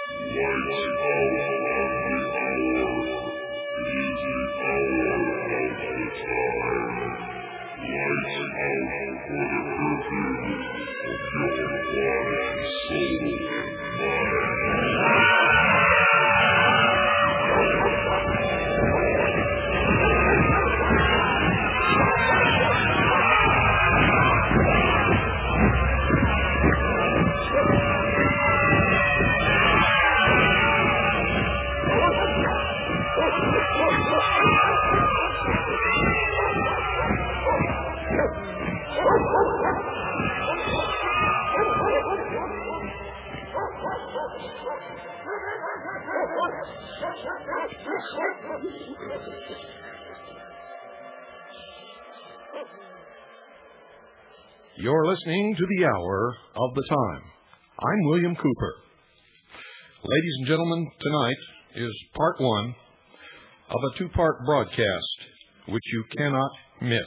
You're listening to the Hour of the Time. I'm William Cooper. Ladies and gentlemen, tonight is part one of a two-part broadcast which you cannot miss.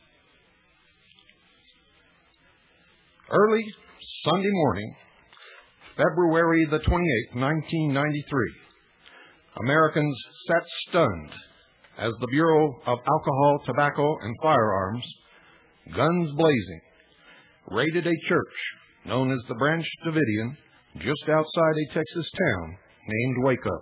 Early Sunday morning, February the 28th, 1993, Americans sat stunned as the Bureau of Alcohol, Tobacco, and Firearms, guns blazing, raided a church known as the Branch Davidian just outside a Texas town named Waco.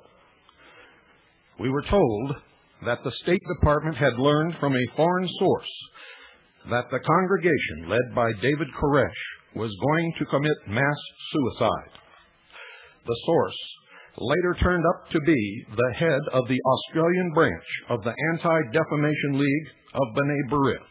We were told that the State Department had learned from a foreign source that the congregation led by David Koresh was going to commit mass suicide. The source later turned up to be the head of the Australian branch of the Anti-Defamation League of B'nai B'rith.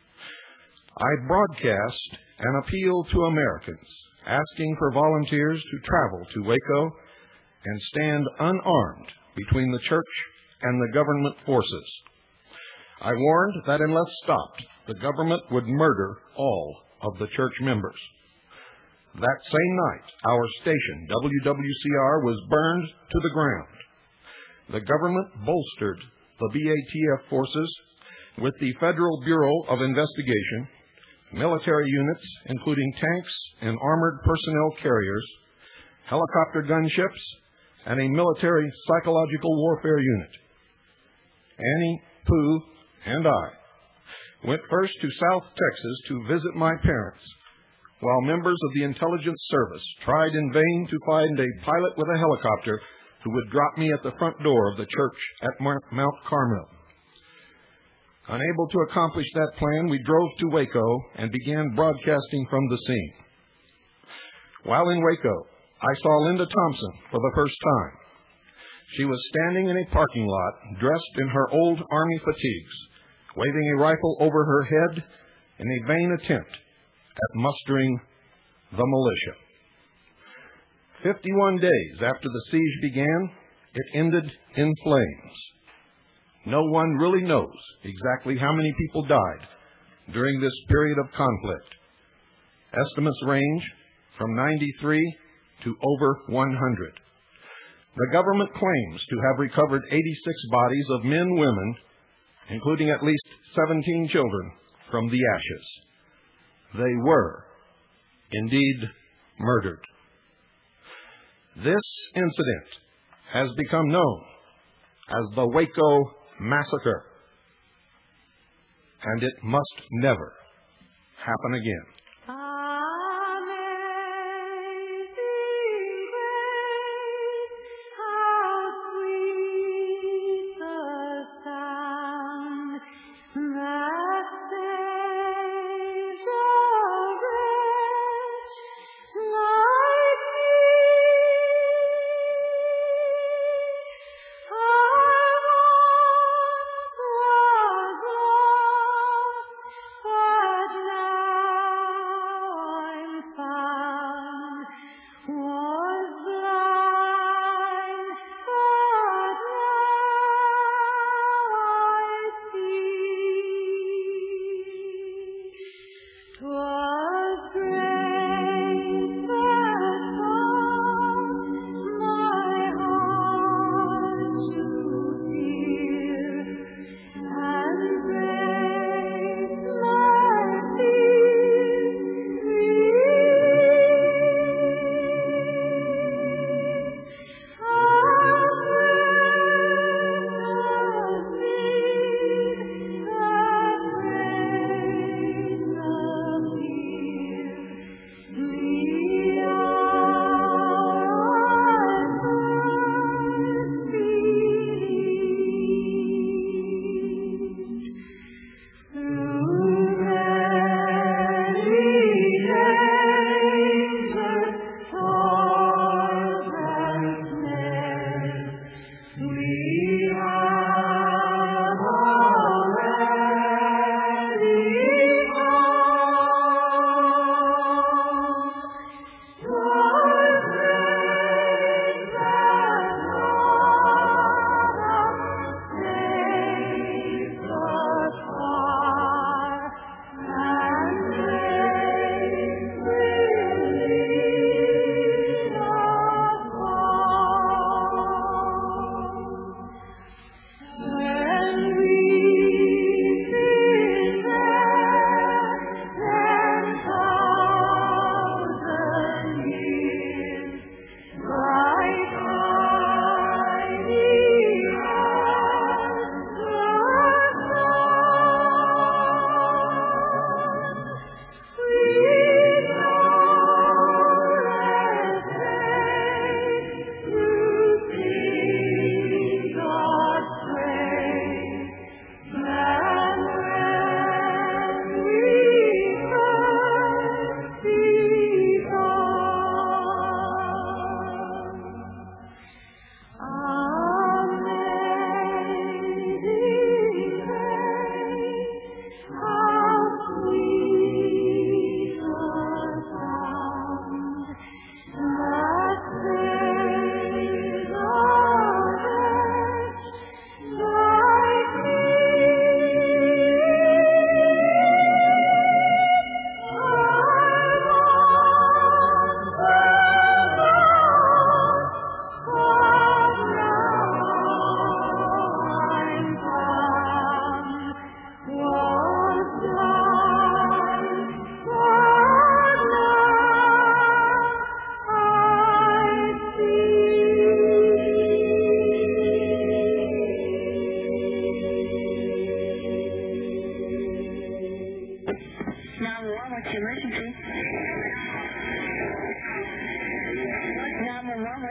I broadcast an appeal to Americans asking for volunteers to travel to Waco and stand unarmed between the church and the government forces. I warned that unless stopped, the government would murder all of the church members. That same night, our station, WWCR, was burned to the ground. The government bolstered the BATF forces with the Federal Bureau of Investigation, military units, including tanks and armored personnel carriers, helicopter gunships, and a military psychological warfare unit. Annie, Pooh, and I went first to South Texas to visit my parents, while members of the intelligence service tried in vain to find a pilot with a helicopter who would drop me at the front door of the church at Mount Carmel. Unable to accomplish that plan, we drove to Waco and began broadcasting from the scene. While in Waco, I saw Linda Thompson for the first time. She was standing in a parking lot, dressed in her old Army fatigues, waving a rifle over her head in a vain attempt at mustering the militia. 51 days after the siege began, it ended in flames. No one really knows exactly how many people died during this period of conflict. Estimates range from 93 to over 100. The government claims to have recovered 86 bodies of men and women, including at least 17 children, from the ashes. They were indeed murdered. This incident has become known as the Waco Massacre, and it must never happen again.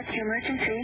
What's your emergency?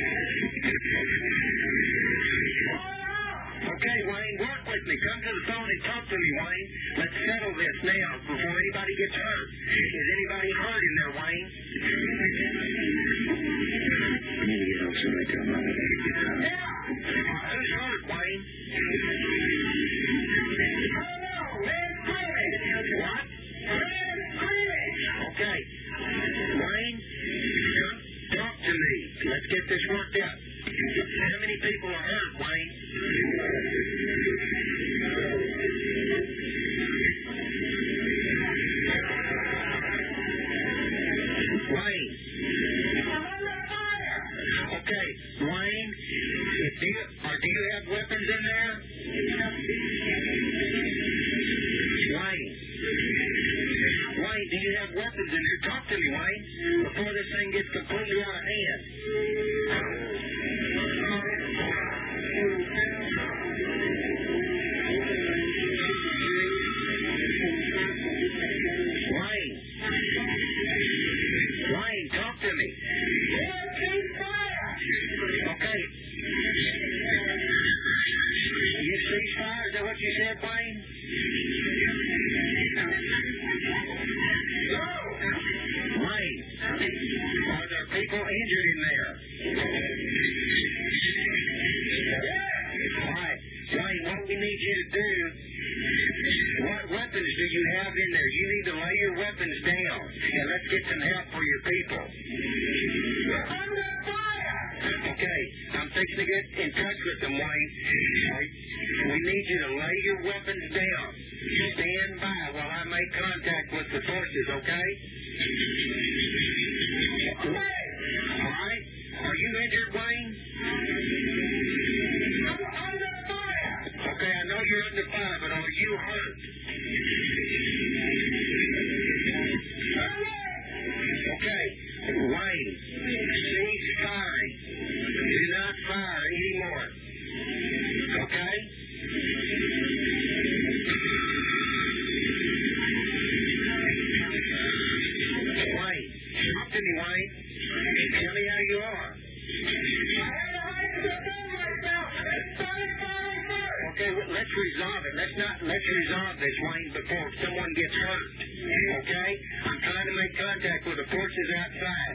Okay, Wayne, work with me. Come to the phone talk to me, Wayne. Let's settle this now before anybody gets hurt. Is anybody hurt in there, Wayne? Maybe you know somebody tell me. Yeah. Who's hurt, Wayne? What? Okay. Wayne, talk to me. Let's get this worked out. How many people are hurt, Wayne? Wayne. Okay, Wayne, do you have weapons in there? Wayne, do you have weapons in there? Talk to me, Wayne, before this thing gets completely out of hand. Wayne, talk to me. Okay. You cease fire? Is that what you said, Wayne? Wayne, are there people injured in there? All right. Wayne, what we need you to do, what weapons do you have in there? You need to lay your weapons down, and let's get some help for your people. Okay, I'm fixing to get in touch with them, Wayne. We need you to lay your weapons down. Stand by while I make contact with the forces, okay? All right. Are you injured, Wayne? Okay, I know you're under fire, but are you hurt? Okay, Wayne, cease firing. Do not fire anymore. Okay? Wayne, talk to me, Wayne. Tell me how you are. Okay, let's resolve it. Let's resolve this, Wayne, before someone gets hurt. Okay? I'm trying to make contact with the forces outside.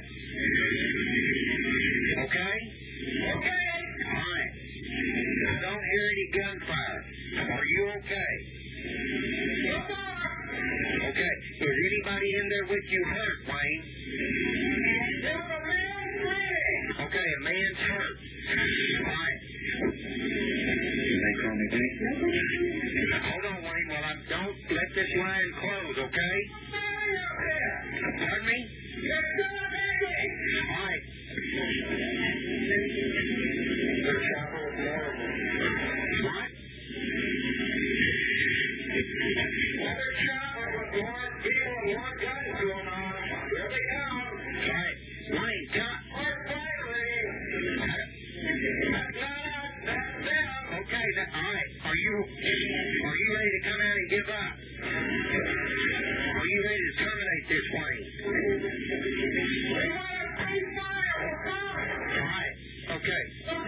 Okay? Okay. All right. I don't hear any gunfire. Are you okay? Okay. Is anybody in there with you hurt, Wayne? Okay, a man's hurt. All right. They call me back? Hold on, Wayne, while I don't let this line close, okay? Pardon me? All right. What? Another chopper with more people and more guns going on. Here they come. All right. Wayne, come. Okay, all right. Are you ready to come out and give up? Are you ready to terminate this, Wayne? All right. Okay. All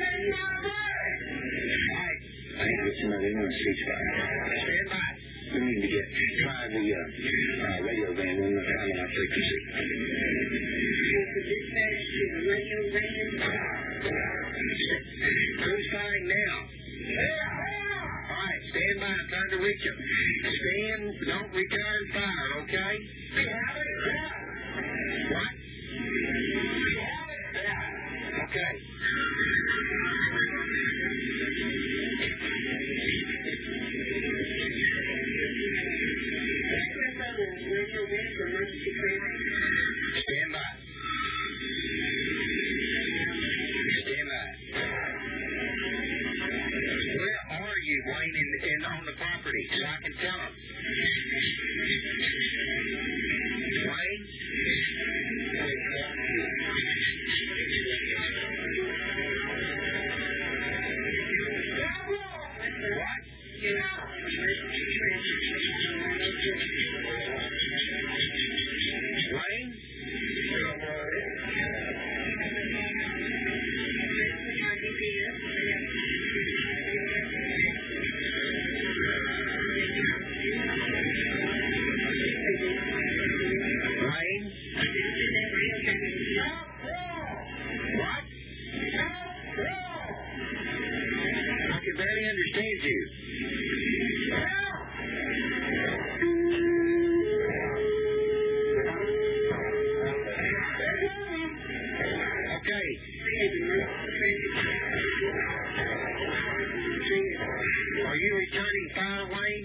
right. I think it's another one, ceasefire. Stand by. We need to get by the radio van one more time on our frequency. Dispatch to the radio van. Who's firing now? All right, stand by. I'm trying to reach him. Stand, don't return fire, okay? What? Okay. Stand by. Stand by. Where are you, Wayne, on the property, so I can tell them? Wayne? What? Wayne? fire, Wayne?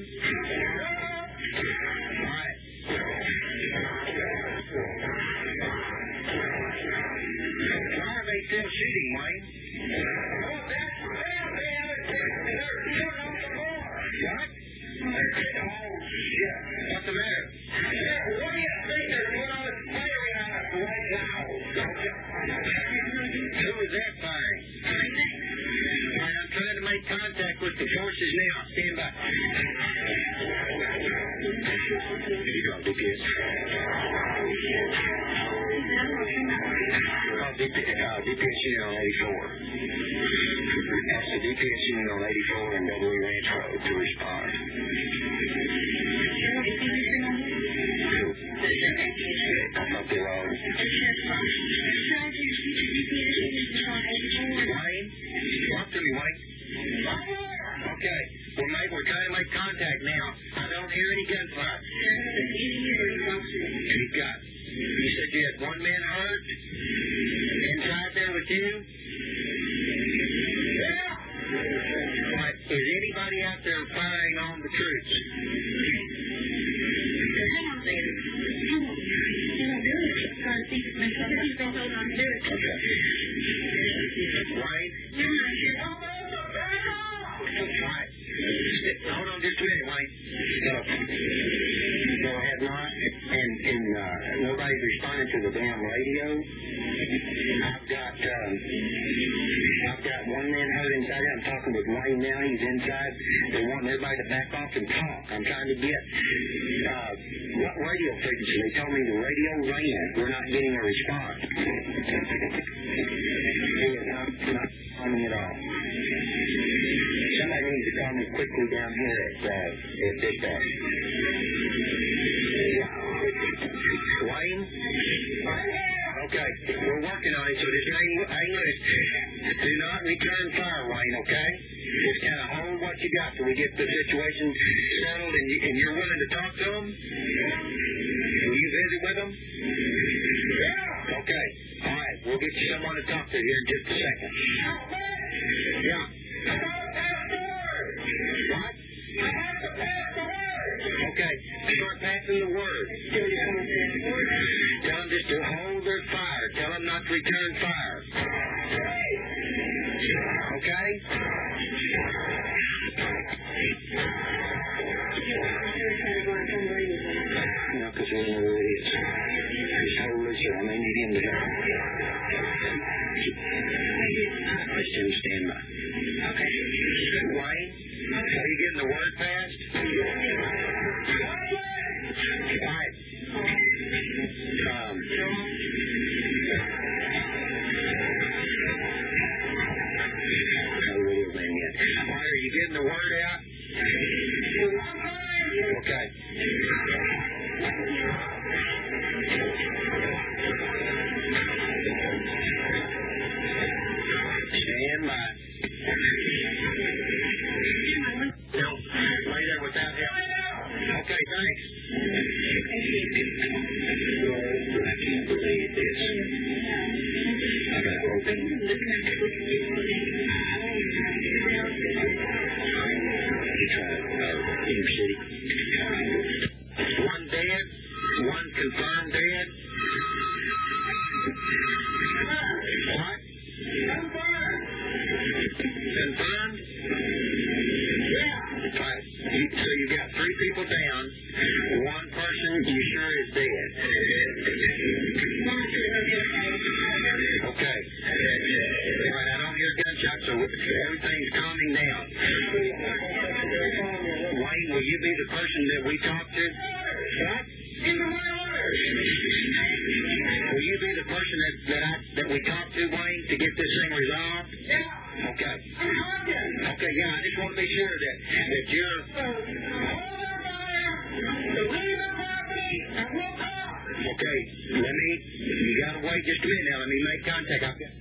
All right. Why are they still shooting, Wayne? What? Oh, shit. What's the matter? What do you think they're doing all this firing on us right now? Who is that firing? I'm trying to make contact with the forces now. Stand by. You got DPS. DPS unit on 84. Ask the DPS unit on 84 and Beverly Ranch Road to respond. I thought they were. Wayne? Talk to me, Wayne. Okay. Well, mate, we're trying to make contact now. I don't hear any gunfire. You said you had one man hurt? Inside there with you? Yeah. Right. Is anybody out there firing on the troops? Wayne? Right. Hold on just a minute, Wayne. Go ahead, Mark. And nobody's responding to the damn radio. I've got one man hurt inside here. I'm talking with Wayne now. He's inside. They want everybody to back off and talk. I'm trying to get what radio frequency. They told me the radio ran. We're not getting a response. Not on me at all. Somebody needs to call me quickly down here at dispatch. Wayne? Okay, we're working on it, so just hang loose. Do not return fire, Wayne, okay? Just kind of hold what you got till we get the situation settled, and you're willing to talk to them? Will you visit with them? Yeah. Okay, all right, we'll get you someone to talk to here in just a second. Yeah. What? Okay, start passing the word. Tell them just to hold their fire. Tell them not to return fire. Okay? No, because we know who it is. Just hold this here. I may need him to help. Let's do stand by. Okay. Wayne? Are you getting the word fast? All right. No radio man yet. All right, are you getting the word out? Okay. Stand by. No, lay there without help. Okay, thanks. I can't believe this. I got open. He tried inner city. One dead, one confirmed dead. What? Confirmed? Right. So you got 3 people down. One person you sure is dead. Okay. All right, I don't hear gunshots, so everything's calming down. Wayne, will you be the person that we talk to? What? Will you be the person that we talk to, Wayne, to get this thing resolved? Yeah. Okay. Okay, yeah, I just want to be sure that you're... Okay, you gotta wait just a minute now. Let me make contact.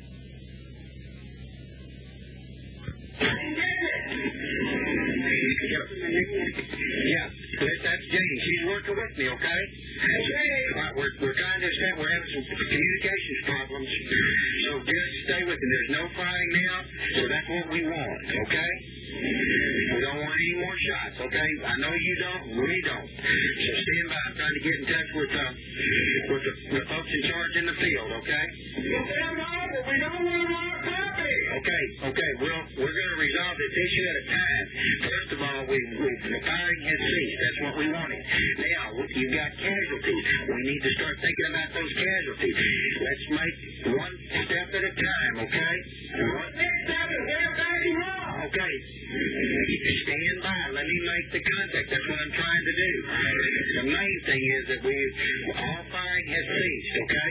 Yeah, that's Jane. She's working with me, okay? Right, we're trying to understand. We're having some communications problems, so just stay with me. There's no firing now, so that's what we want, okay? We don't want any more shots, okay? I know you don't, we don't. So stand by. I'm trying to get in touch with the folks in charge in the field, okay? We don't want our copy. Okay. We're going to resolve this issue at a time. First of all, the firing has ceased. That's what we wanted. Now, you've got casualties. We need to start thinking about those casualties. Let's make one step at a time, okay? Next step is they're backing off. Okay. Stand by. Let me make the contact. That's what I'm trying to do. The main thing is that all firing has ceased, okay?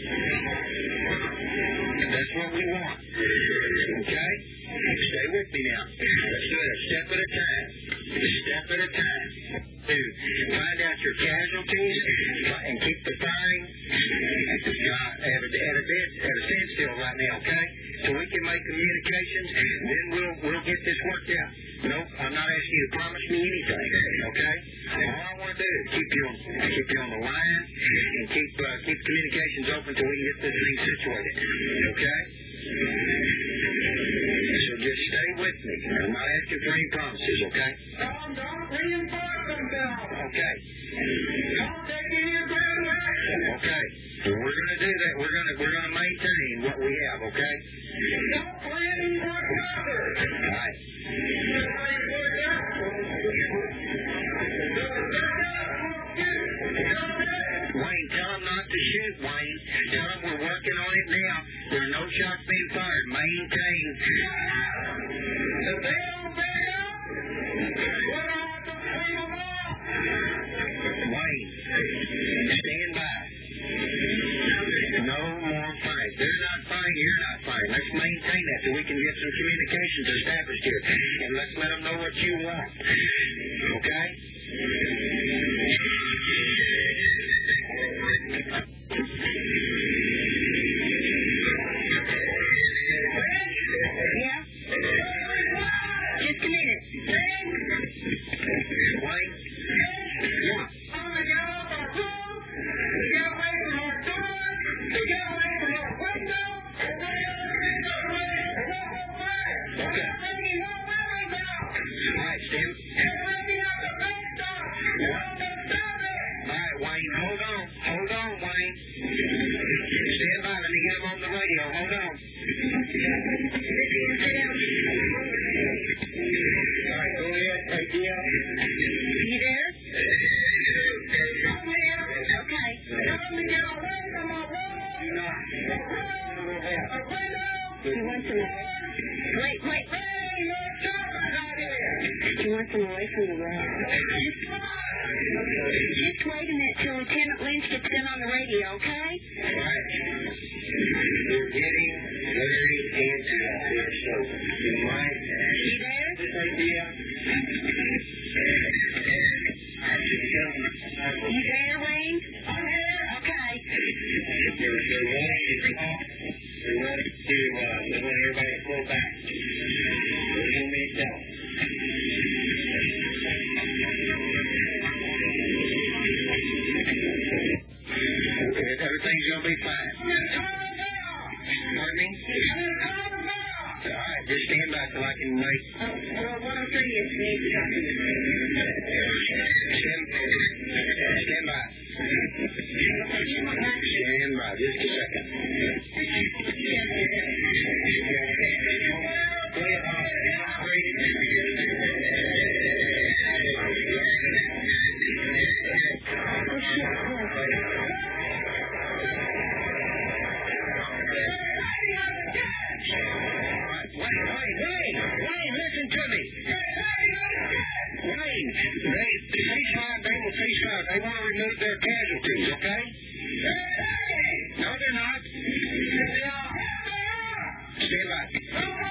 That's what we want. Okay? Stay with me now. Let's do it a step at a time. A step at a time. Find out your casualties and keep the firing at a standstill right now, okay? So we can make communications, then we'll get this worked out. Nope, I'm not asking you to promise me anything, okay? All I want to do is keep you on the line and keep communications open until we can get this thing situated, okay? So just stay with me. I'm not asking for any promises, okay? Don't reinforce themselves. Okay. Don't take any aggressive action. Okay. We're going to do that. We're going to maintain what we have, okay? Don't plan any more cover. All right. Wayne, tell them not to shoot, Wayne. Tell them we're working on it now. There are no shots being fired. Maintain. If they don't back up, we're going to have to clean them off. Wayne, stand by. No more fight. They're not fighting. You're not fighting. Let's maintain that so we can get some communications established here. And let's let them know what you want. Okay? Yeah? Just a minute. Wayne? Yeah. I'm going to get off our phone, get away from our doors, get away from our window, and away. Okay. We're taking no weapons out. All right, Stan. We're breaking up the bank stuff. Stop it. All right, Wayne. Hold on, Wayne. Stand by. Let me get him on the radio. Hold on. All right, go ahead. Take the You there? Okay. Tell them to get away from our wall. You want some? Wait. Hey, you're choppers out here. You want some away from the wall? Just wait a minute till Lieutenant Lynch gets in on the radio, okay? All right. You're getting very antsy out there, so you might. You there? This idea. You there, Wayne? I'm here. Okay. We want everybody to pull back. What do you mean to tell? Okay, everything's going to be fine. Pardon me? All right, just stand back till I can make. Well, what I'm saying is, Stand by. Stand by just a second. Wayne, listen to me. Wayne, they will cease fire. They want to remove their casualties, okay? No, they're not. Stand by.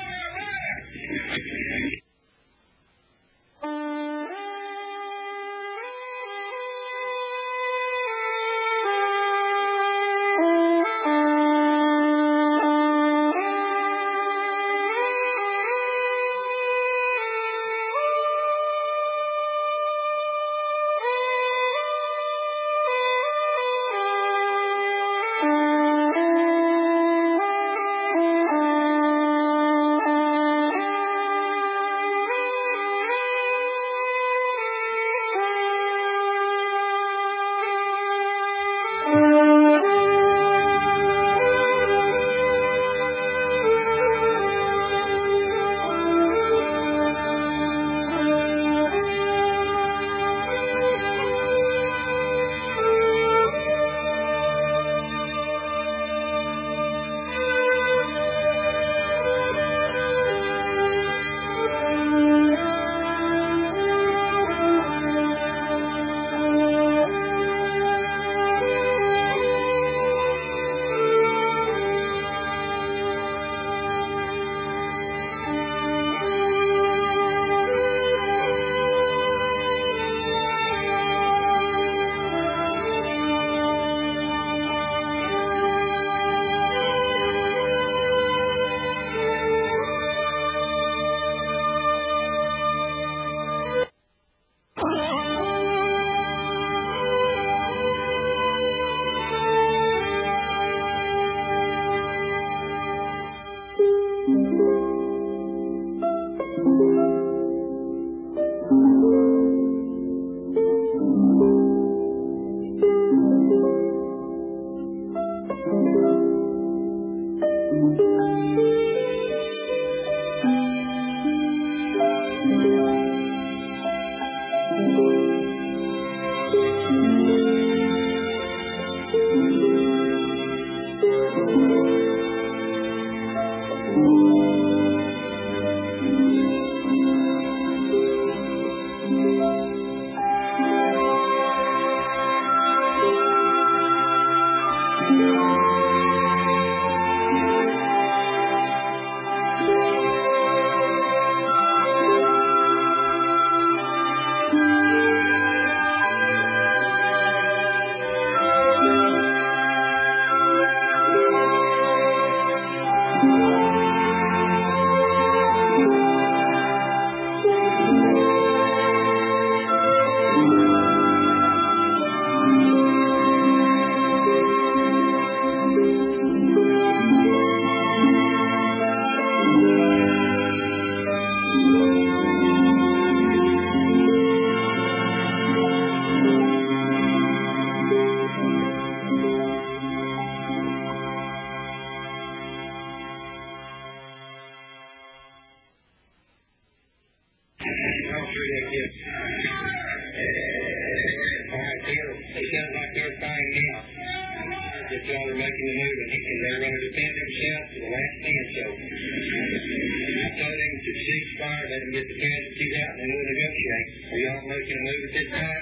It sounds like they're fine now. That y'all are making the move, and they're going to defend themselves to the last man. So I told him to cease fire, let them get the casualties out, and then we'll negotiate. Are y'all making a move at this time?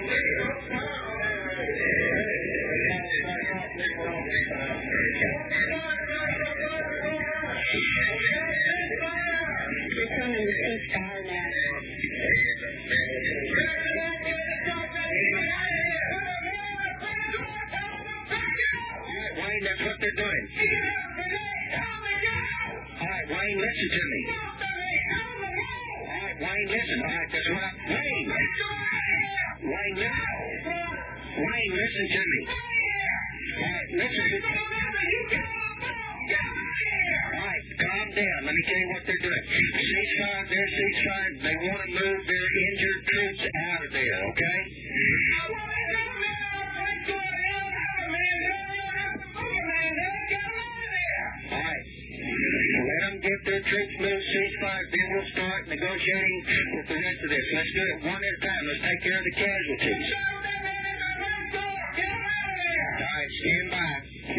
They're telling the ceasefire now. Wayne, that's what they're doing. All right, Wayne, listen to me. All right, Wayne, listen. All right, that's what Wayne, listen. Wayne, listen to me. All right, listen to me. All right, calm down. Let me tell you what they're doing. Ceasefire, their ceasefire. They want to move their injured troops out of there, okay? All right. Let them get their troops moved, ceasefire, then we'll start negotiating with the rest of this. Let's do it one at a time. Let's take care of the casualties. All right, stand by.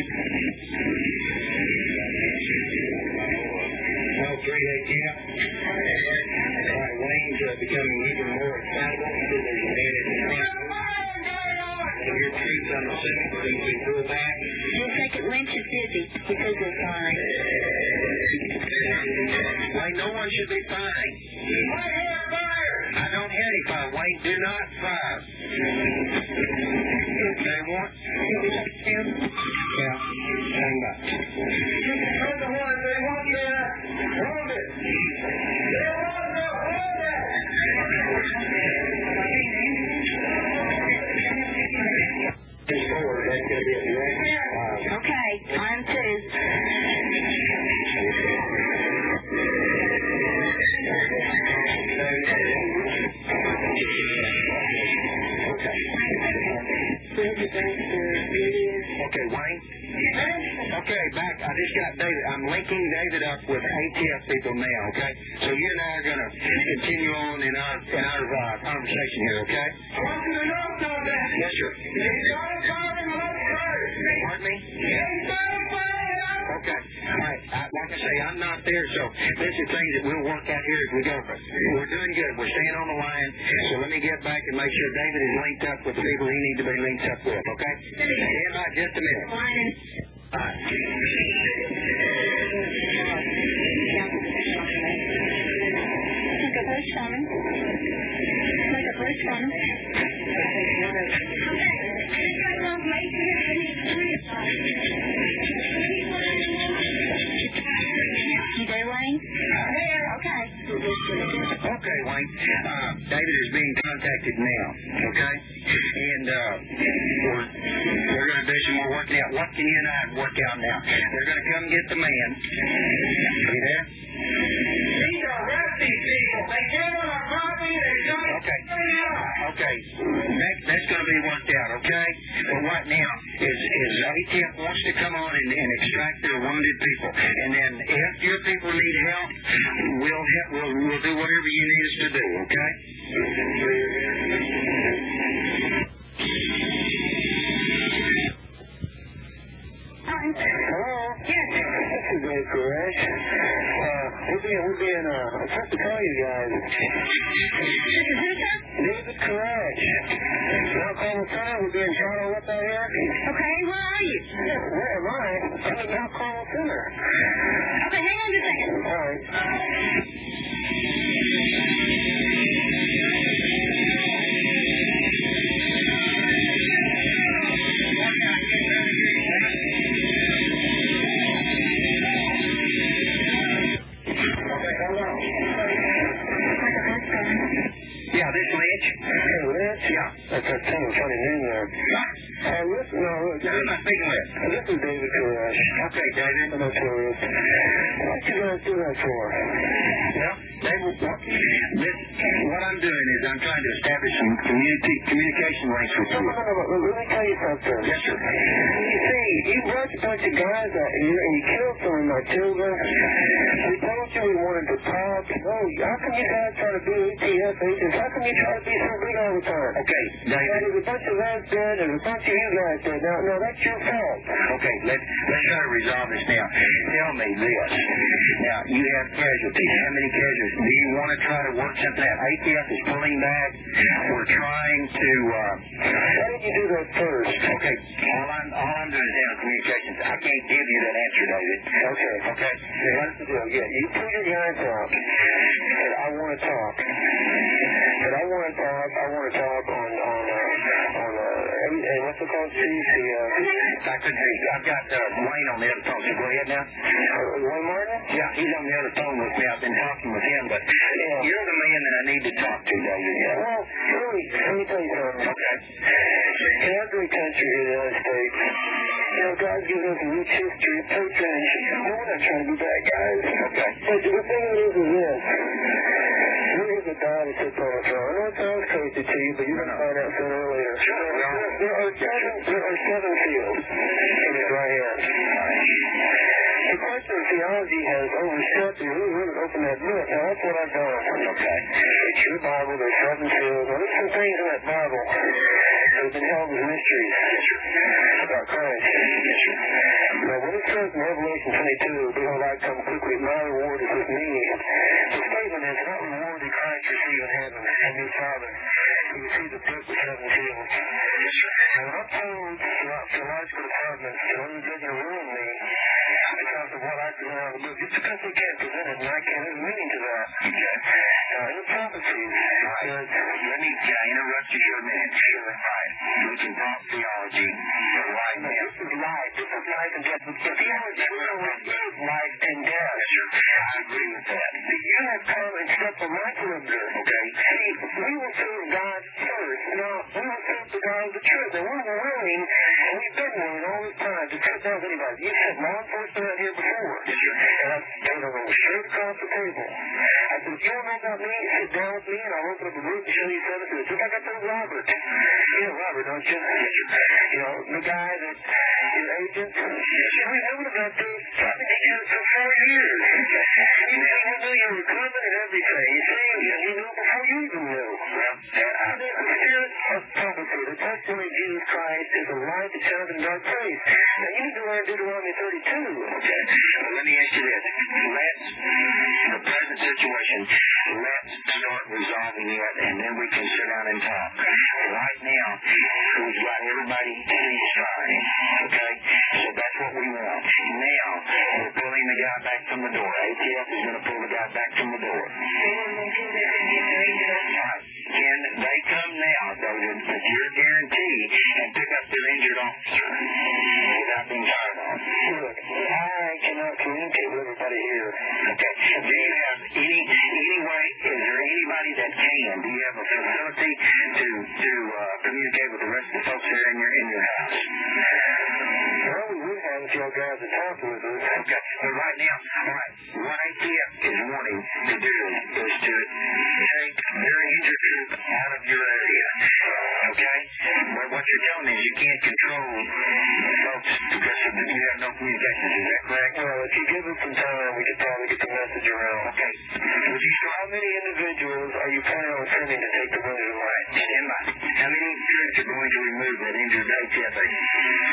All three, they camp. All right, Wayne's becoming even more excitable because there's a man in the front. And your troops on the second can be pulled back. The second Lynch is busy because they're fine. Wayne, no one should be firing. I don't hear any fire. Wayne, do not fire. They want... Yeah, hang back. Hold the horn, they want you to hold it. They want to hold it. Just forward, that's going to be a direct... Okay, on two. Okay, Wayne. Okay, back. I just got David. I'm linking David up with ATF people now, okay? So you and I are going to continue on in our conversation here, okay? I want you to know something. Yes, sir. They started firing much first. Pardon me? They started firing. Okay. All right. Like I say, I'm not there, so this is things that we'll work out here as we go. But we're doing good. We're staying on the line. So let me get back and make sure David is linked up with the people he needs to be linked up with, okay? Stand by just a minute. All right. Like a voice coming. Like a voice coming. You there, Wayne? Okay. Okay, Wayne. David is being contacted now, okay? And we're going to do some more working out. What can you and I work out now? They're going to come get the man. Are you there? These are rusty people. They came on our property. They shot it. Okay. Okay. That's going to be worked out, okay? But right now is ATF wants to come on and extract their wounded people. And then if your people need help, we'll do whatever you need us to do, okay? Hello? Yes. This is Dave Koresh. We're being supposed to call you guys. This is who, sir? David Koresh. Oklahoma Center, we're being shot all up out here. Okay, where are you? Where am I? I'm in Oklahoma Center. Okay, hang on just a second. All right. Yeah, this Lynch. Hey, Lynch? Yeah. That's a kind of funny name there. Listen, no, Who am I speaking with? this is David Koresh. Okay, David. I'm not sure. What you guys do that for? Well, David, what I'm doing is I'm trying to establish some communication links with you. No, let me tell you something. Yes, sir. You see, you brought a bunch of guys out here and you killed some of my children. We told you we wanted to talk. No, how come you guys try to be ATF agents? How come you try to be so big all the time? Okay, David. There's a bunch of us dead and a bunch of you guys dead. No, that's your fault. Okay, let's try to resolve this now. Tell me this. Now, you have casualties. How many casualties? Do you want to try to work something out? ATF is pulling back. We're trying to... Why did you do that first? Okay, all I'm doing is handle communications. I can't give you that answer, David. Okay. What's the deal? Yeah, you pull your guys out. And I want to talk. And I want to talk on what's it called, Steve? I couldn't hear you. I've got Wayne on the other phone. So go ahead now. Wayne Martin? Yeah, he's on the other phone with me. I've been talking with him, but you're the man that I need to talk to, David. Yeah. Well, really, let me tell you something. Okay. In every country in the United States, God's given us a rich history of patronage. We're not trying to be bad guys. Okay. But the thing is this. There is a God that sits on the throne. I know it sounds crazy to you, but you're going to find out sooner or later. Sure. There are seven fields in his right hand. The question of theology has overstepped and we wouldn't open that book. Now, that's what I've done. Okay. It's your Bible. There's seven fields. Now, there's some things in that Bible that have been held as mysteries about Christ. Now, when it says in Revelation 22, behold, I come quickly, my reward is with me. The statement is, what reward did Christ receive in heaven from his Father? He received the book with seven seals. And I'm told throughout theological departments that others are going to ruin me because of what I present out of the book. Just because they can't present it, and I can't, there's meaning to that. Okay. In the prophecies, let me interrupt you for a minute. Sure. Right. We can talk theology right now. This is life. This is life and death. But theology is life and death. I agree with that. You have come and stepped on my perimeter. Okay. See, we will serve God first. Now, we will serve the God of the truth. And we're willing, and we've been willing all this time to cut down anybody. You had law enforcement out here before. And I've taken them straight across the table. I said, if you don't know about me, sit down with me, and I'll open up a book and show you seven things. Just like I told Robert. You know Robert, don't you? You know, the guy that is agent. We knew about this. I've been doing it for 4 years. He knew you were coming and everything. You see, he knew before you even knew. And the spirit of prophecy, the testimony of Jesus Christ is a light that shines in a dark place. Now, you need to learn Deuteronomy 32. Okay. Let me ask you this. Let's, the present situation, let's start resolving it, and then we can sit down and talk. Right now, we've got everybody inside. Okay? So that's what we want. Now, we're pulling the guy back from the door. ATF is going to pull the guy back from the door. Right. Can they come now, David, with your guarantee, and pick up their injured officer without being fired on? Look, I cannot communicate with everybody here. Okay. Do you have any way, is there anybody that can? Do you have a facility to communicate with the rest of the folks there in your house? Well, we would have if y'all guys are talking with us. Okay. But right now, all right, what ATF is wanting to do is to take their injured troop out of your area. Okay? But what you're telling me is you can't control folks because you have no communications. Is that correct? Well, if you give us some time, we could probably get the message around. Okay. How many individuals are you planning on sending to take the wounded away? Stand by. How many troops are going to remove that injured ATF agent?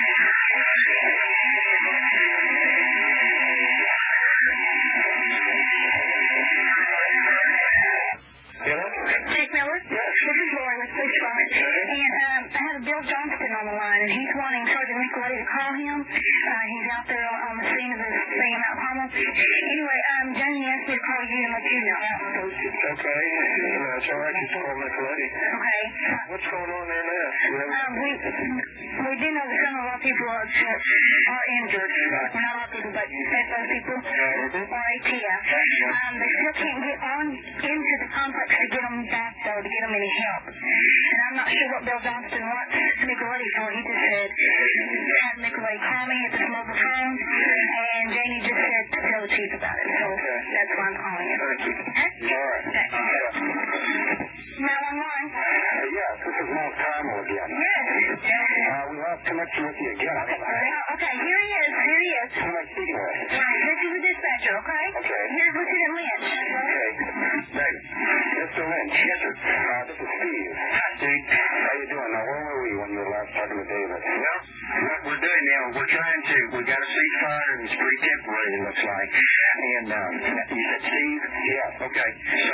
Chief Miller? Yes. This is Lori with Police Department. And I have Bill Johnston on the line, and he's wanting Sergeant Nicolay to call him. He's out there on the scene of this thing in Mount Carmel. Anyway, Johnny asked me to call you and let you know. Okay. So I can call Nicolay. Okay. What's going on there now? We do know that some of our people are injured. Not our people, but those people or ATF. They still can't get on into the complex to get them back, though, to get them any help. And I'm not sure what Bill Johnston wants Nicolay for. He just said, have Nicolay call me at this mobile phone, and Janie just said to tell the chief about it. So that's why I'm calling you. Thank you. Okay? All right. Now online. Yes, this is Mount Carmel again. Yes. We'll have connection with you again. Okay, here he is. Who am I speaking with? This is the dispatcher, okay? Okay. Here's Lieutenant Lynn. doing now? Where were we when you were last talking to David? Well, what we're doing now, we're trying to, we got a ceasefire, and it's pretty temporary, it looks like. And you said Steve? Yeah. Okay. So,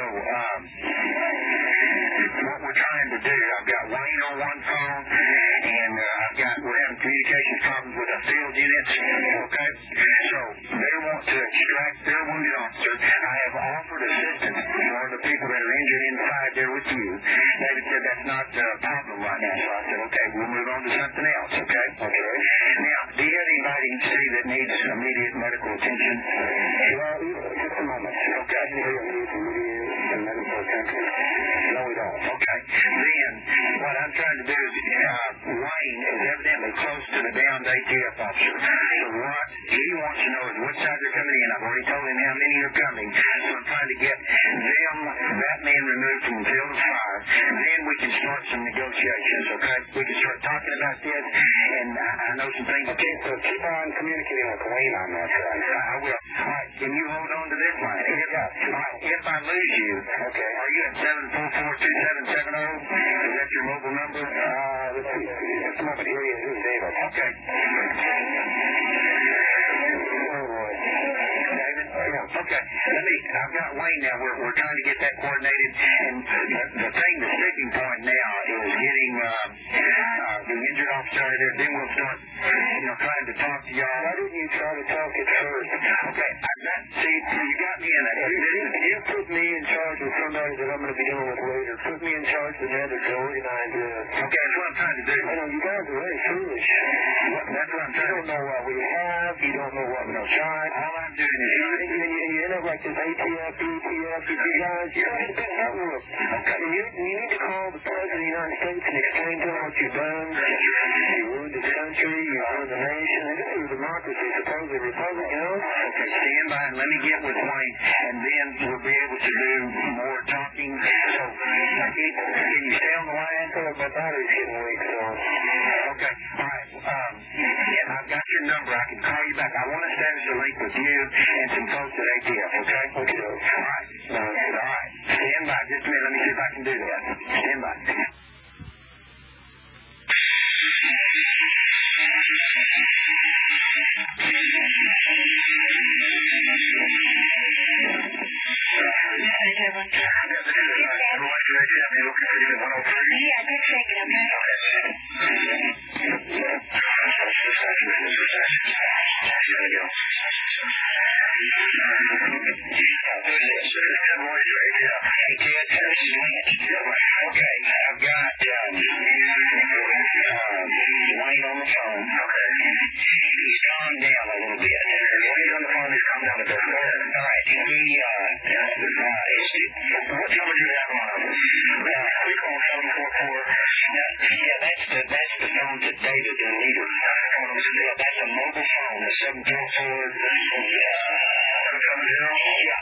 what we're trying to do, I've got Wayne on one phone, and we're having communications problems with our field units. Okay. So, they want to extract their wounded officer. I have offered assistance for the people that are injured inside there with you. David said that's not a problem right now. So I said, okay, we'll move on to something else, okay? Okay. Now, do you have anybody in the city that needs immediate medical attention? Well, just a moment. Okay. Needs immediate medical attention? No, we don't. Okay. Then, what I'm trying to do is, Wayne is evidently close to the downed ATF officer. So what he wants to know is what side they're coming in. I've already told him how many are coming. So I'm trying to get that man removed from the field of fire. Then we can start some negotiations, okay? We can start talking about this, and I know some things. Okay, so keep on communicating with Wayne on that side. I will. All right, can you hold on to this line? If I lose you, okay, are you at 744-2770? Is that your mobile number? Let's see. Just a moment. Here he is. Here's David. Okay. Okay, I've got Wayne now. We're trying to get that coordinated, and the sticking point now is getting the injured officer out of there. Then we'll start, trying to talk to y'all. Why didn't you try to talk at first? Okay, you got me in that. You put me in charge of somebody that I'm going to be dealing with later. Put me in charge of the other to organize this. Okay, that's what I'm trying to do. I know, you guys are very foolish. That's what I'm trying to do. You don't know what we have. You don't know what we're trying. All I'm doing is you end up like this ATF, BTF, you guys, you're a bit network. Okay. You need to call the President of the United States and explain to him what you've done. You ruined this country, you ruined the nation. This is a democracy, supposedly republic, Okay, stand by and let me get with Wayne, and then we'll be able to do more talking. So, can you stay on the line? My battery's getting weak, so. Okay, all right. I've got your number. I can call you back. I want to establish a link with you and some folks at ATF, okay? Okay. All right. All right. Stand by. Just a minute. Let me see if I can do that. Stand by. Yeah, good shaking, okay? Okay, I've got Wayne on the phone. Okay. He's calmed down a little bit. Wayne's on the phone, he's calmed down a bit. All right. What number do you have on him? We call 744. Yeah, that's the phone that David and Leader. That's a mobile phone. It's 744. Yeah,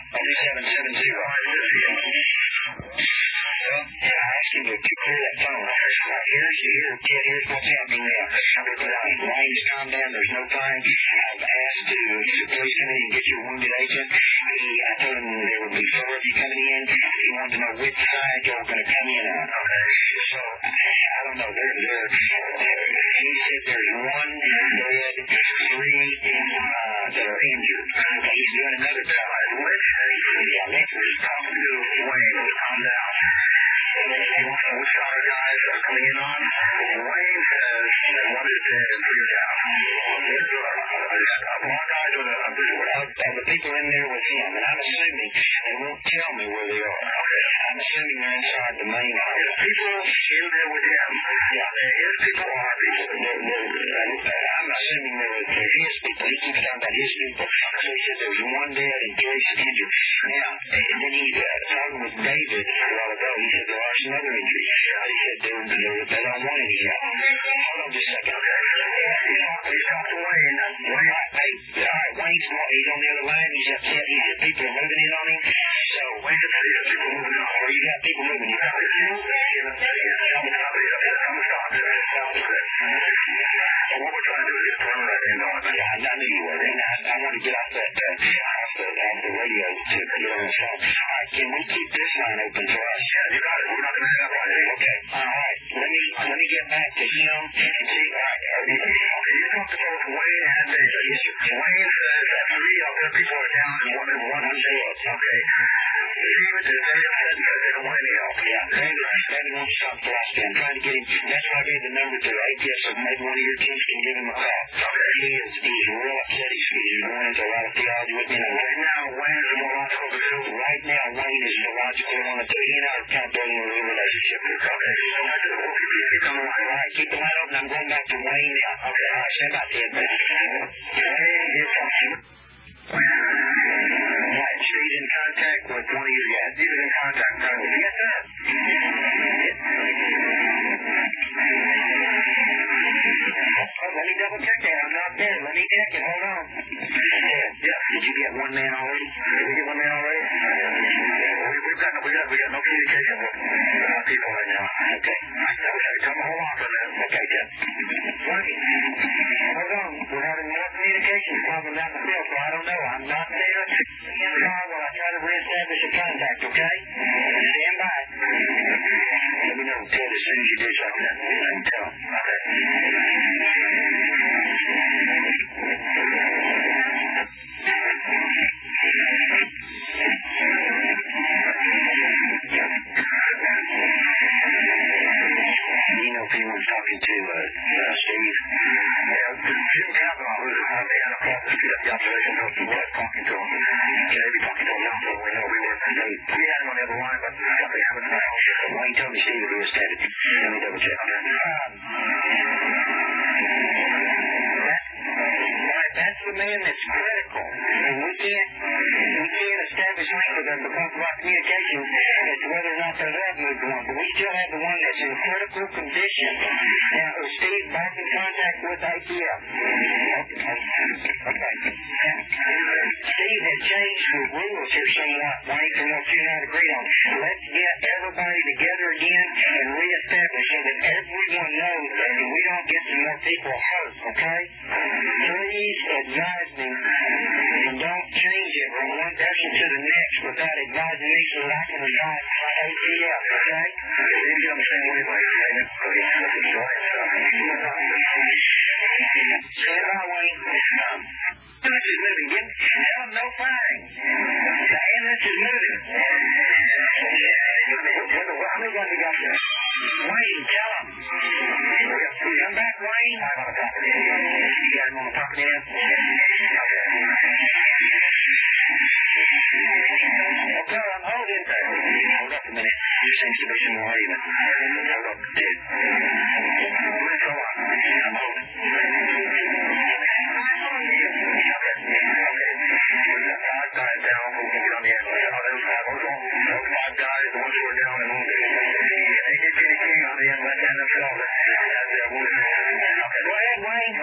3770. I asked him to clear that phone. Here's what's happening now. Wayne's calmed down. There's no time. I've asked to please come in and get your wounded agent. I told him there would be 4 of you coming in. He wanted to know which side y'all going to come in on. Okay. So, I don't know. He said there's 1 dead, 3 that are injured. He's doing another trial. Yeah, let's talk to Wayne. Calm down. You want to know which other guys are coming in on? Wayne says that 1 is dead and 3 are down. One guy doing and the people in there with him, and I'm assuming they won't tell me where they are. Okay. I'm assuming they're inside the main office. People in there with him. Yeah. His people are people. I'm assuming they're his people. He keeps talking about his people. So he said there's 1 dead and 3 injured. Now, and then he talking with David a while ago. He said there are some other injuries. He said they don't want any help. Hold on just a second. He's talking to Wayne. Wayne's on the other line. He's upset. He said people are moving in on him. So, Wayne said people are moving on. Or you got people moving in on him. So what we're trying to do is turn that in on. Yeah, I knew you were. And I want to get off the radio to get on the phone. All right, can we keep this line open for us? Yeah, you got it. We're not going to have it. Okay. All right. Let me get back to him and see. All right, you talk to both Wayne and Deja. Yes, sir. Wayne says that 3 of their people are down and one who's dead. Okay. Stephen says they don't want any help. Yeah, Randy wants to stop philosophy. I'm trying to get him. That's why I gave the number to APS, so maybe one of your teams can give him a call. Okay. He's real upset. He's going into a lot of theology with me. Right now, Wayne is the more logical of the two. Right now, Wayne is the logical one of the two. He and I are kind of building a real relationship. Okay. So much of the whole people come on. All right, keep the line open. I'm going back to Wayne now. Okay. All right, stand by, Ted. Wayne is coming. Right, Steve's in contact with one of you guys. Steve is in contact currently. Yes, sir. Let me double check that. I'm not there. Let me check it. Hold on. Yeah. Did you get one man already? Did we get one man already? We got no communication with people right now. Okay. Come hold on for a minute. Okay, Jeff. Hold on. We're having more communication problem out in the field, so I don't know. I'm not there. Stand by while I try to reestablish a contact, okay? Stand by. Let me know, Ted, as soon as you do something. Tell him. Okay. You know if anyone's talking to Steve? Yeah, Jim Kavanaugh, who's on the NFL, the observation post, was talking to him. Maybe talking to him now, so we know we had him on the other line, but something happened now. Wayne told me Steve would be established. Let me double check on that. That's the man that's critical. And we can't establish link with them because of our communication as to whether or not their love moved along. But we still have the one that's in critical condition. Now, is Steve back in contact with ATF? Okay. Steve had changed the rules here somewhat, Wayne, from what you and I agreed on. Let's get everybody together again and reestablish so that everyone knows that we don't get some more people hurt, okay? Please advise me and don't change it from one person to the next without advising me so that I can advise ATF, okay? You understand what you're saying? Stand by, Wayne. This is moving. Tell them no firing. This is moving. How many guys we got there? Wayne, tell them. Come back, Wayne. I'm on the top of the end. You got him on the top of the end? Okay, I'm holding. Hold up a minute. There seems to be some more even. Hold up, dude. Come on. I'm holding. Five guys down who can get on the end. Those 5 guys, the ones who are down and wounded. If they get Kenny King on the end, let them themselves as they're wounded. Okay, go ahead, Wayne.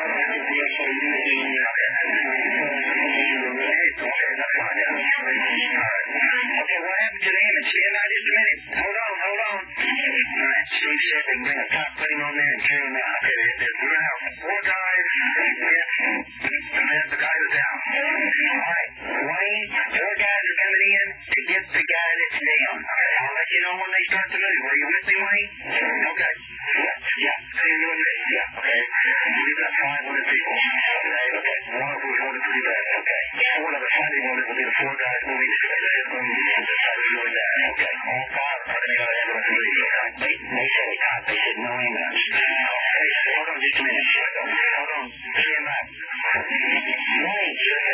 Okay, that's fine, yeah. All right. Okay, what happened to the image? Stand by just a minute. Hold on. All right, Steve said they can bring a cop, put him on there, and carry him out. Okay, we're going to have 4 guys, and then the guy is down. All right, Wayne, 4 guys are coming in to get the guy that's down. I'll let you know when they start to move. Are you with me, Wayne? Okay. Yeah. Hey, you and me. Yeah. Okay. We've got 500 people. Okay. One of them was wounded pretty bad. Okay. One of the fighting wounded will be the 4 guys moving to the system. Doing that. Okay. All 5 are going to go to ambulance and leave. They said it not. They said no ambulance. Okay. Hold on just a minute. Hold on. Stand by. Wayne,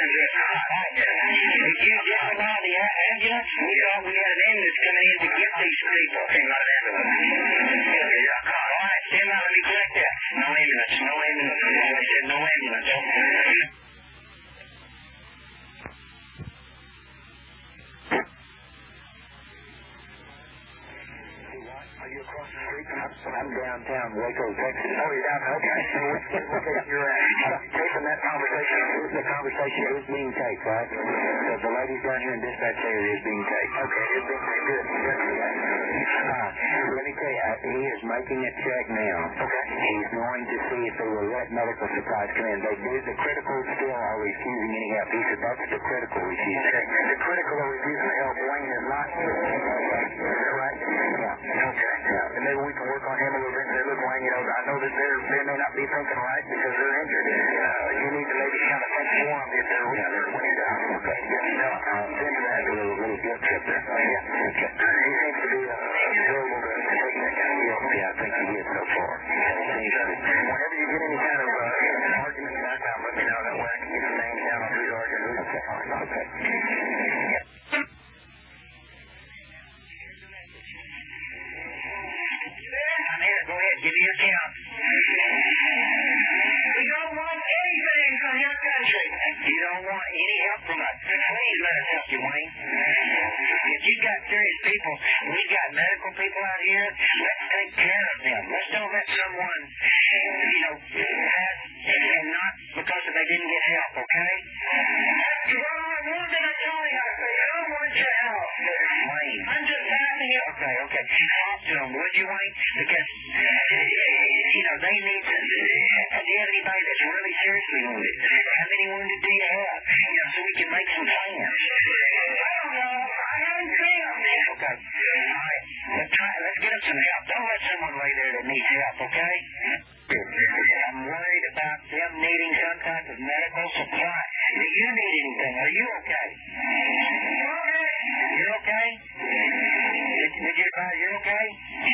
did you get them out of the ambulance? We thought we had an ambulance coming in to get these people. Okay, not an ambulance. Yeah. All right, stand by. Let me correct that. No ambulance. I said no ambulance. Are you across the street? I'm downtown Waco, Texas. Oh, you're downtown? Okay. Okay, you're taping that conversation. The conversation is being taped, right? The ladies down here in dispatch area is being taped. Okay, it's being taped. Good. Let me tell you, he is making a check now. Okay. He's going to see if they will let medical supplies come in. The critical still are refusing any help. He said that's the critical refusing. Okay. The critical are refusing help. Wayne is not. Is that right? Yeah. Okay. Yeah, and maybe we can work on him a little bit and say, look, Wayne, I know that they may not be thinking right because they're injured. You need to maybe kind of think for them if they're winning down. Okay. I'll send you that little guilt trip there. Yeah. Okay. He seems to be available to take that kind of guilt. Yeah, I think he is so far. Whenever you get any kind of argument back out, let me know. That way I can get the names down on who's arguing. Okay. Okay. I'm here. Go ahead. Give me your count. We don't want anything from your country. You don't want any help from us. Please let us help you, Wayne. If you've got serious people, we've got medical people out here. Let's take care of them. Let's don't let someone, pass and not because they didn't get help, okay? Well, I wanted to tell you, I don't want your help. Wayne. I'm just asking you. Okay. Talk to them, would you, Wayne? Because, they need to... Do you have anybody that's really seriously wounded? How many wounded do you have? So we can make some plans. I don't know. I haven't seen them. Okay. All right. Let's get them some help. Don't let someone lay there that needs help, okay? I'm worried about them needing some type of medical supply. Do you need anything? Are you okay? You're okay? Did you advise you're okay?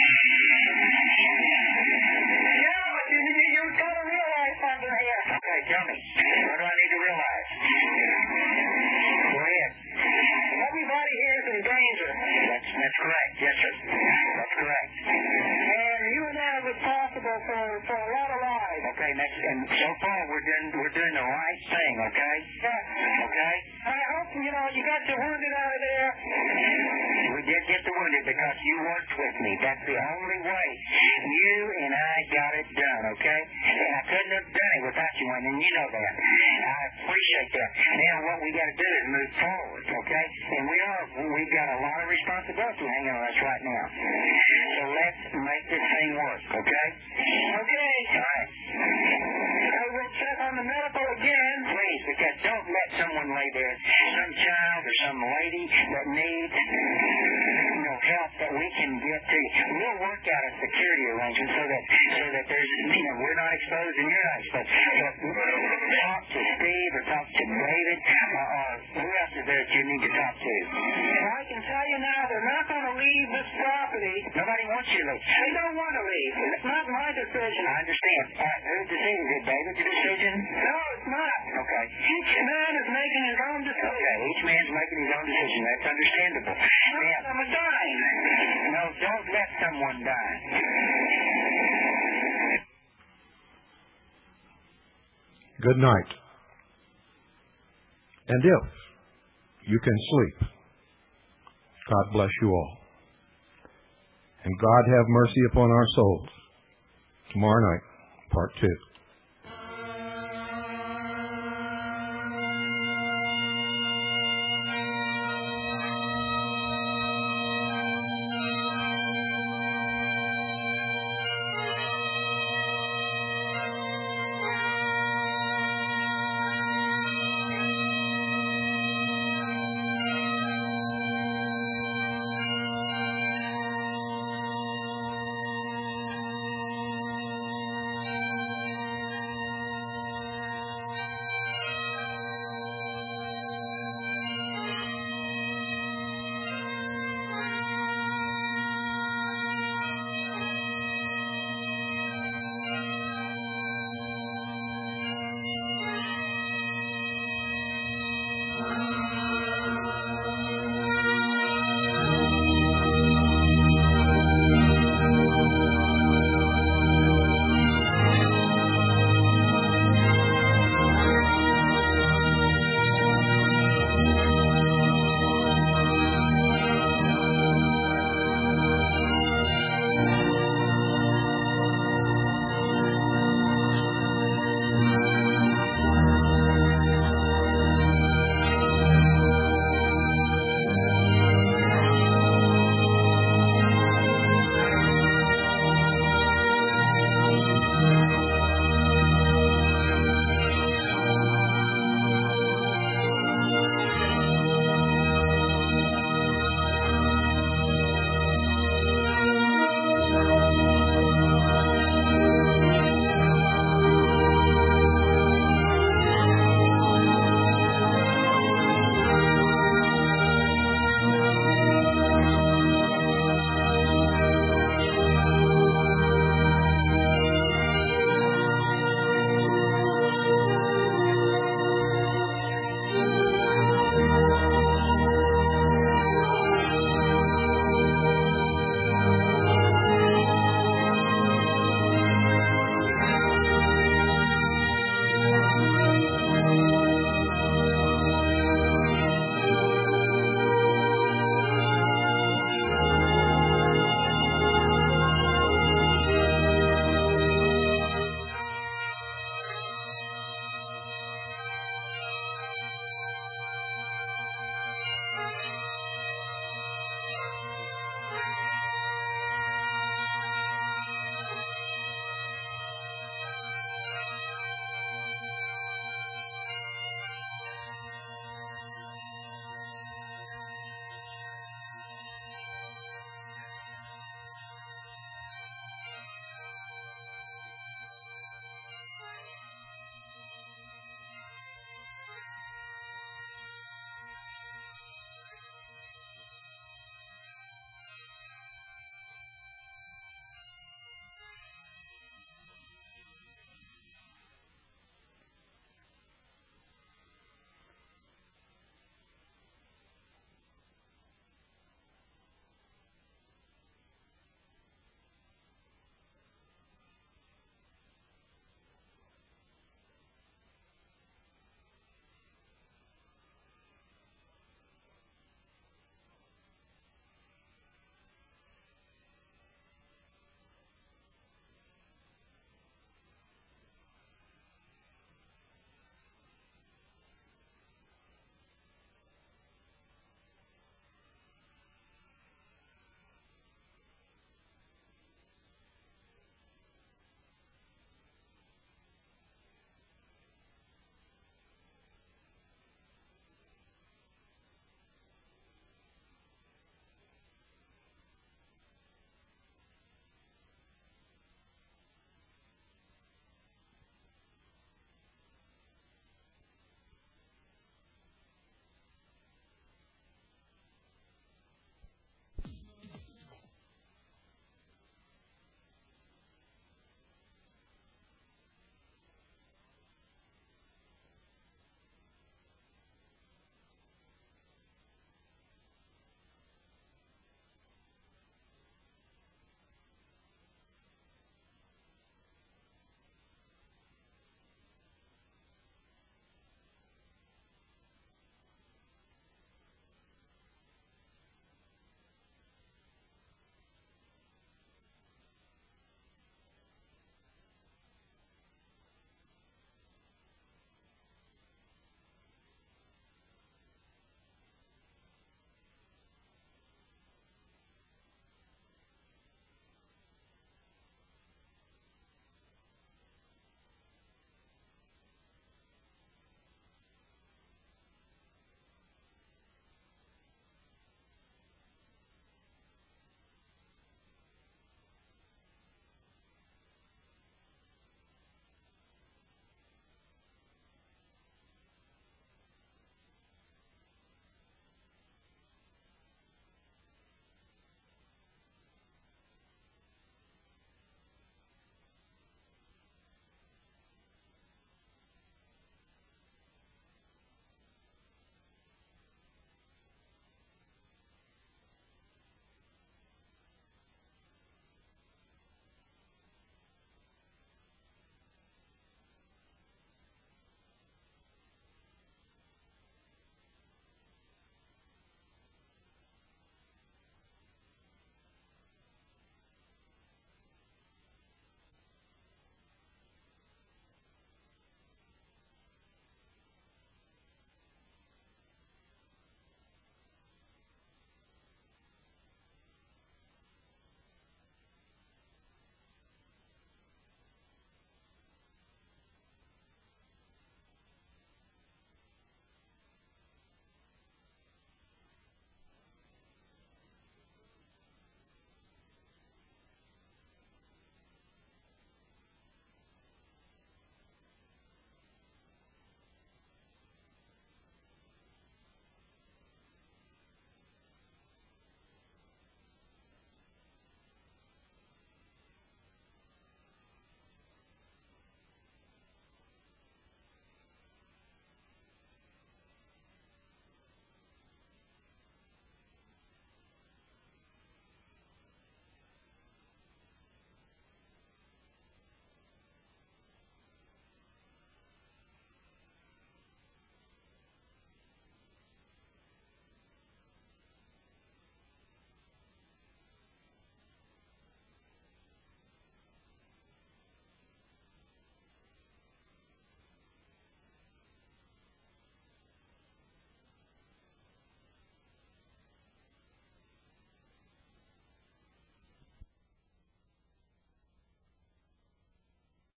Yeah, but you've got to realize something here. Okay, tell me. What do I need to realize? Go ahead. Everybody here is in danger. That's correct. Yes, sir. That's correct. And you and I are responsible for a lot of lives. Okay, and so far we're doing the right thing, okay? Yeah. Okay? I hope, you got your wounded out of there. We did get the wounded because you worked with me. That's the only way. You and I got it done, okay? And I couldn't have done it without you, Wayne, and you know that. I appreciate that. Now what we got to do is move forward, okay? And we've got a lot of responsibility hanging on us right now. So let's make this thing work, okay? Okay. All right. I will check on the medical again. Please, because don't let someone lay there, some child or some lady that needs help that we can get to. We'll work out a security arrangement so that there's we're not exposed and you're not exposed. So talk to Steve or talk to David or who else is there that you need to talk to? I can tell you now, they're not going to leave this property. Nobody wants you to leave. They don't want to leave. It's not my decision. I understand. All right, whose decision is it, David's decision? No, it's not. Okay. Each man is making his own decision. Okay, each man's making his own decision. That's understandable. Now, I'm dying. No, don't let someone die. Good night. And if you can sleep, God bless you all. And God have mercy upon our souls. Tomorrow night, part 2.